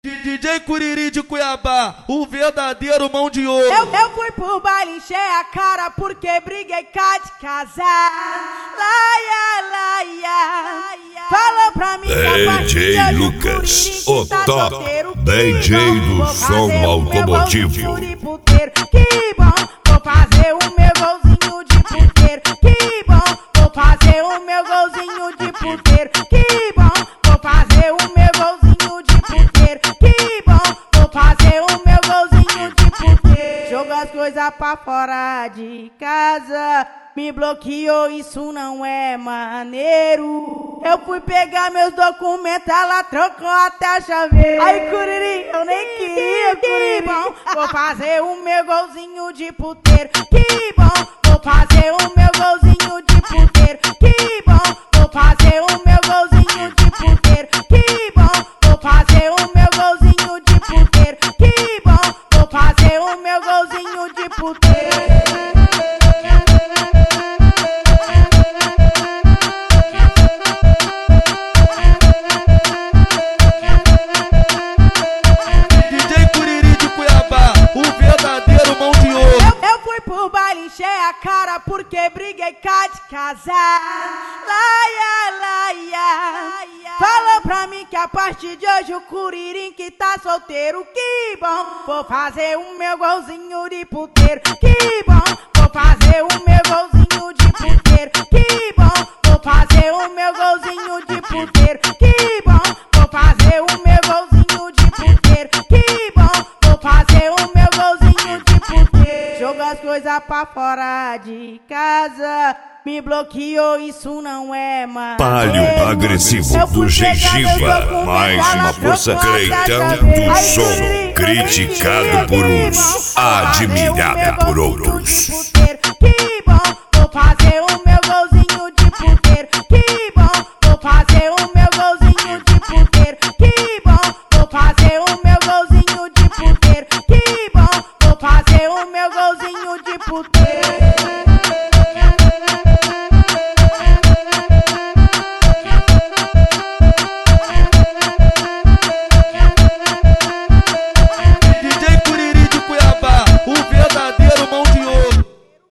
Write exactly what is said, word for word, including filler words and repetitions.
D J Curiri de Cuiabá, o verdadeiro mão de ouro. Eu, eu fui pro baile, encher a cara porque briguei cá de casar. Laia, laia, falou pra mim D J Lucas, o top D J do som automotivo. Que bom, vou fazer o meu golzinho de puteiro. Que bom, vou fazer o meu golzinho de puteiro. Que bom, vou fazer o meu golzinho de puteiro. Que bom, vou fazer o meu golzinho de puteiro. Joga as coisas pra fora de casa, me bloqueou, isso não é maneiro. Eu fui pegar meus documentos, ela trocou até a chaveira. Ai, Curiri, eu nem queria, Curiri. Que bom, vou fazer o meu golzinho de puteiro. Que bom, vou fazer o meu golzinho de puteiro. Que bom, vou fazer o meu golzinho de puteiro. Que bom, vou fazer o meu golzinho de puteiro. Que bom, vou fazer o meu golzinho de puteiro. Encher a cara porque briguei cá de casar. Laia, laia, falou pra mim que a partir de hoje o Curirim que tá solteiro. Que bom, vou fazer o meu golzinho de puteiro. Que bom, vou fazer o meu golzinho de puteiro. Que bom, vou fazer o meu golzinho de puteiro. Que bom, vou fazer o meu golzinho de puteiro. Que bom, vou fazer o meu golzinho de puteiro. Joga as coisas pra fora de casa, me bloqueou, isso não é maneiro. Palio agressivo do Gengiva, mais uma força creitão do som, criticado por uns, admirado por outros.